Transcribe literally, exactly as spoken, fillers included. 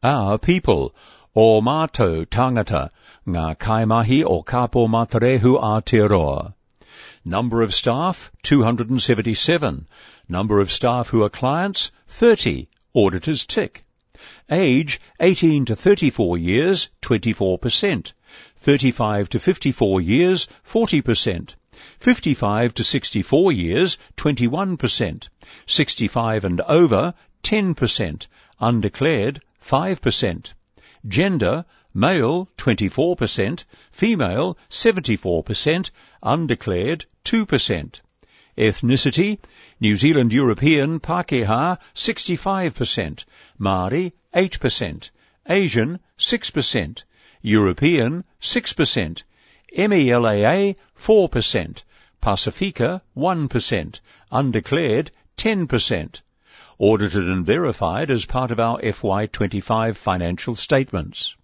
our people, o mātou tangata, ngā kaimahi o kapo matarehu Aotearoa. Number of staff, two hundred seventy-seven. Number of staff who are clients, thirty. Auditors tick. Age, eighteen to thirty-four years, twenty-four percent. thirty-five to fifty-four years, forty percent. fifty-five to sixty-four years, twenty-one percent. sixty-five and over, ten percent. Undeclared, five percent. Gender, male, twenty-four percent. Female, seventy-four percent. Undeclared, two percent. Ethnicity, New Zealand European Pākehā, sixty-five percent. Māori, eight percent. Asian, six percent. European, six percent. M E L A A, four percent. Pasifika, one percent. Undeclared, ten percent. Audited and verified as part of our F Y twenty-five financial statements.